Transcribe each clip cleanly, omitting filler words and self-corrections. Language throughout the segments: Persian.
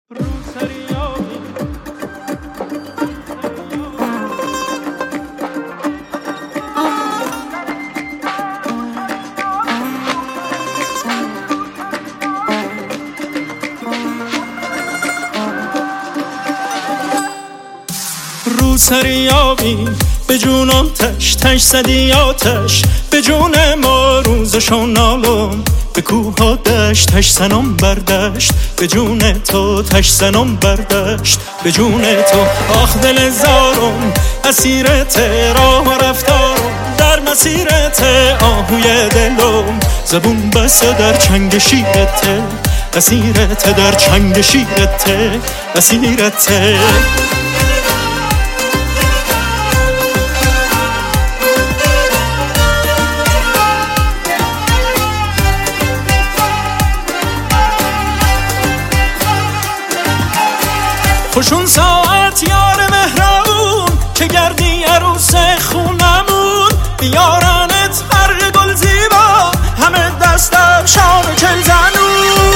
روسریابی به جونم تش تش زدی آتش به جون ما روزشو نالم به کوه ها دشت تش زنم بردشت به جون تو تش زنم بردشت به جون تو آخ دل زارم اسیرت راه و رفتارم در مسیرت آهوی دلم زبون بسته در چنگ شیرت اسیرت در چنگ شیرت اسیرت خوشون ساعت یار مهربون که گردی عروس خونمون بیارنت هر گل زیبا همه دستم شام چل زنون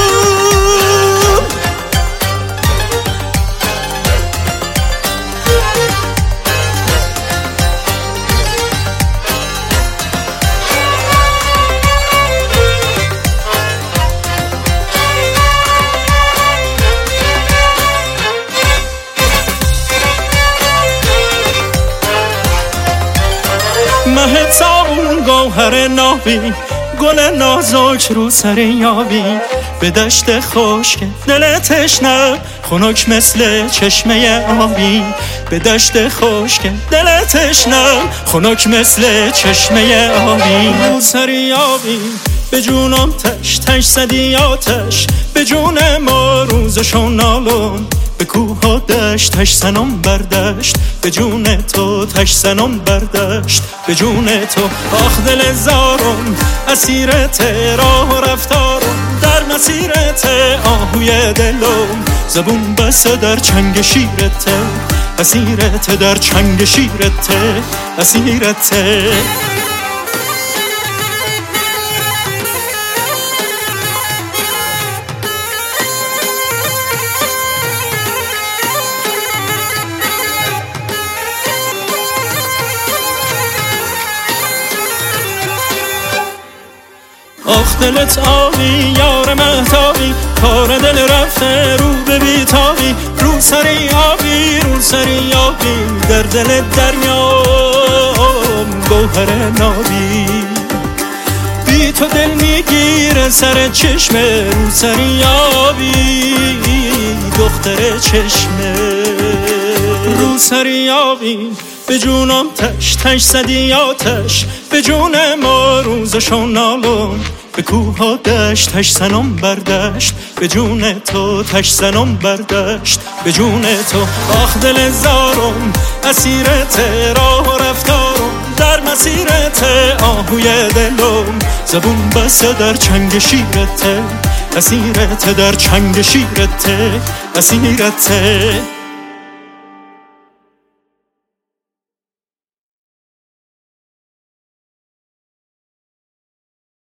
مه صابون گوهر نابی گل نازک رو سر یابی به دشت خشک دل تشنه خنک مثل چشمه آبی به دشت خشک دل تشنه خنک مثل چشمه آبی رو سر یابی به جونم تش تش زدی آتش به جون ما روزشو نالم به کوه ها دشت تش زنم بردشت به جون تو تش زنم بردشت به جون تو آخ دل زارم اسیرت راه و رفتارم در مسیرت آهوی دلم زبون بسته در چنگ شیرت اسیرت در چنگ شیرت اسیرت آخ دلت آبی یار مهتابی کار دل رفته رو به بیتابی رو سری آبی رو سری آبی در دل دریام گوهر نابی بی تو دل میگیره سر چشمه رو سری آبی دختر چشمه رو سری آبی به جونم تش تش زدی آتش به جون ما روزشو نالم به کوه ها دشت تش زنم بردشت به جون تو تش زنم بردشت به جون تو آخ دل زارم اسیرت راه و رفتارم در مسیرت آهوی دلم زبون بسته در چنگ شیرت اسیرت در چنگ شیرت اسیرت